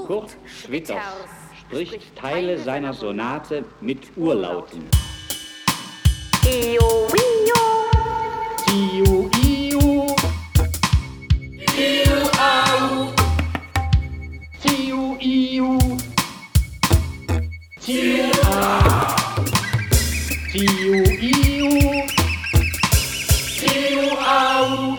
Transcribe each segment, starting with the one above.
Kurt Schwitters spricht Teile seiner Sonate mit Urlauten. Io, io. Iu, iu. Iu, au. Iu, iu. Iu, au. Iu, iu. Iu, au.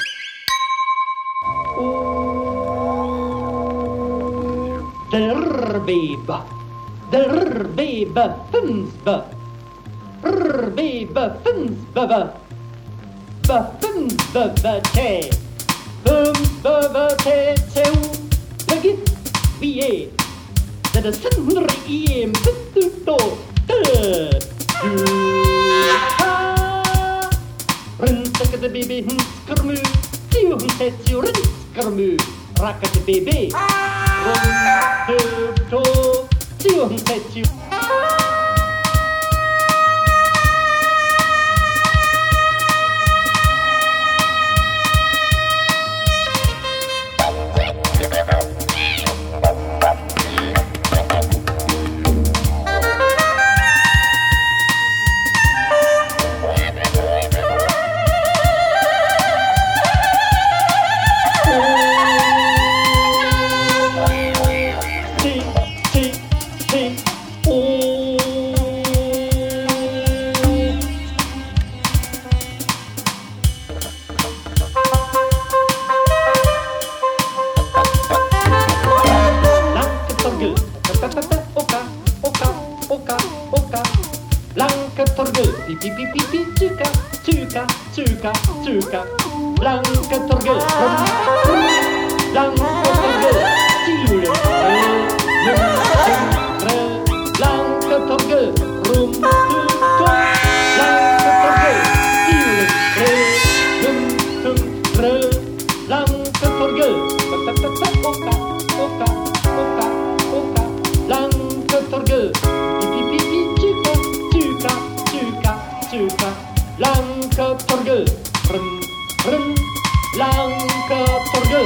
Der Weber, Fünfber. Weber, Fünfber. Fünfber, Tä. Fünfber, Tä, Täu. Begit, wie. Det sindre i en puttutto. Rinsakade baby, hinskarmu. Tiu hinsetju, rinskarmu. Rakate baby. Runtutto. Tiu hinsetju. Tuka, Blanka Torgel, Blanka Torgel, Tiure, Blanka Torgel, Rum, Blanka Torgel, Tiure, Blanka Torgel, Oka, Oka, Oka, Oka, Blanka Torgel, Tuka, Tuka, Tuka, Tuka, Blanka Torgel. Blanka Torgel.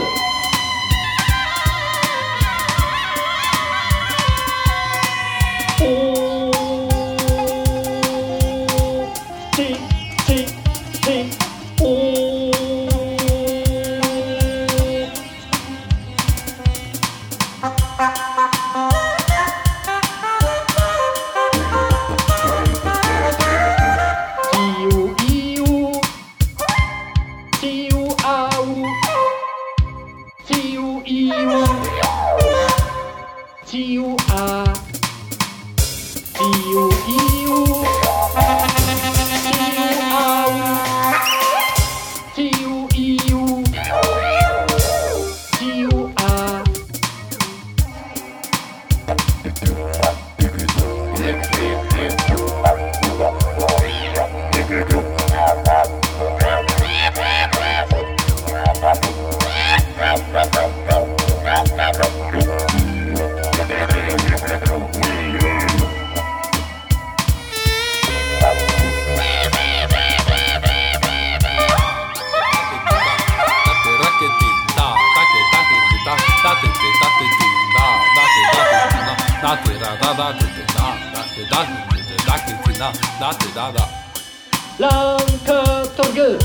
Blanka Torgel,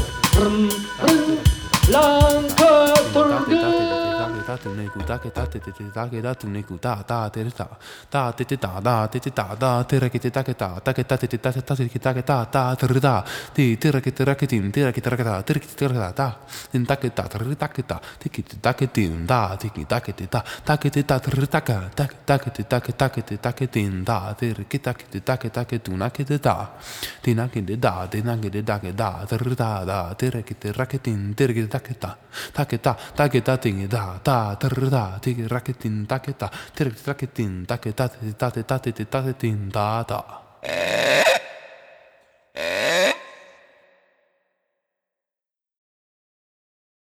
Blanka Torgel. Da da tiki raketin taketa tirk raketin taketa tate tate tate tin da da